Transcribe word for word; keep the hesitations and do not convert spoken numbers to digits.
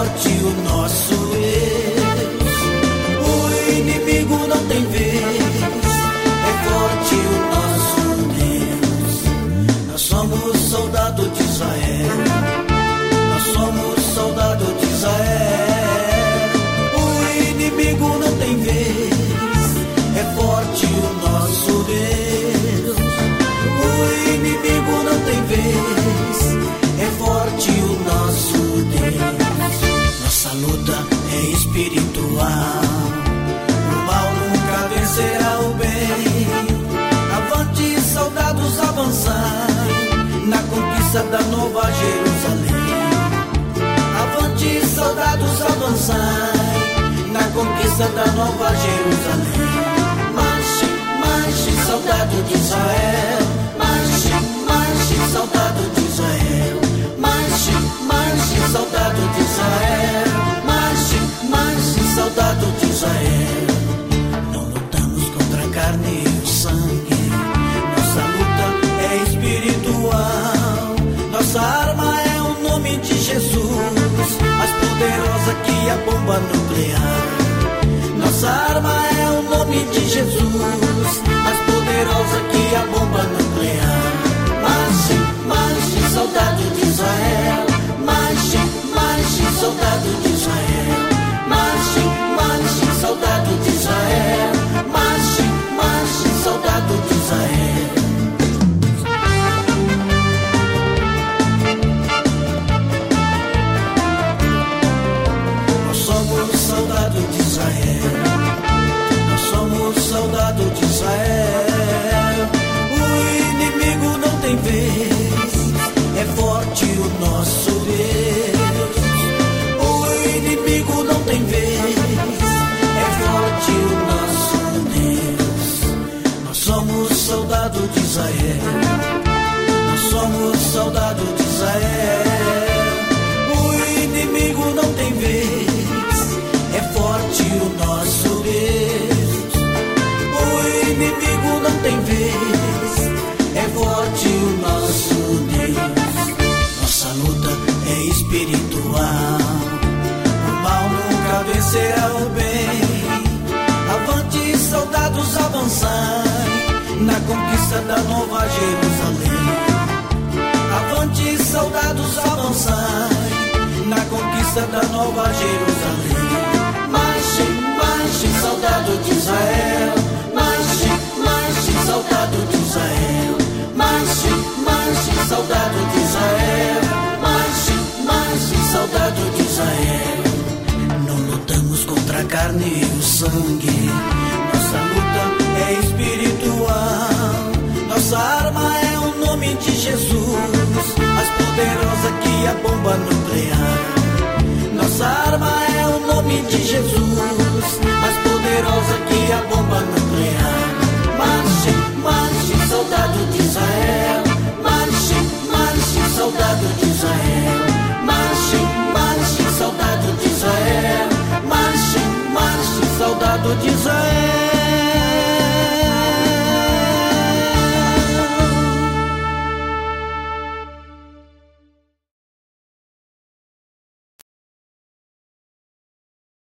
forte o nosso Deus. O inimigo não tem vez. É forte o nosso Deus. Nós somos soldados de Israel. Nós somos soldados de Israel. O inimigo não tem vez. É forte o nosso Deus. O inimigo não tem vez. É forte o nosso Deus. Nossa luta é espiritual. O mal nunca vencerá o bem. Avante, soldados, avançai na conquista da Nova Jerusalém. Avante, soldados, avançai na conquista da Nova Jerusalém. Marche, marche, soldado de Israel. Marche, marche, soldado de Israel. Marche, marche, soldado de Israel. Marche, marche, soldado de Israel. Não lutamos contra a carne e o sangue. Nossa luta é espiritual. Nossa arma é o nome de Jesus, mais poderosa que a bomba nuclear. Nossa arma é o nome de Jesus, mais poderosa que a bomba nuclear. Marche, marche, soldado de Israel. Marche, marche, soldado de Israel. Marche, marche, soldado de Israel. Marche, marche, soldado de Israel. Nós somos soldados de Israel. Nós somos soldados de Israel. O inimigo não tem vez. É forte o nosso Deus. O inimigo não tem vez. É forte o nosso Deus. Nós somos soldados de Israel. Nós somos soldados de Israel. O inimigo não tem vez. É forte o nosso Deus. O inimigo não tem vez. É forte o nosso Deus. Nossa luta é espiritual. O mal nunca vencerá o bem. Avante, soldados, avançai na conquista da Nova Jerusalém. Avante, soldados, avançai na conquista da Nova Jerusalém. Marche, marche, soldado de Israel. Marche, marche, soldado de Israel. Marche, marche, soldado de Israel. Marche, marche, soldado de Israel. Não lutamos contra a carne e o sangue. Nossa luta é espiritual. Nossa arma é o nome de Jesus, mais poderosa que a bomba nuclear. Nossa arma é o nome de Jesus,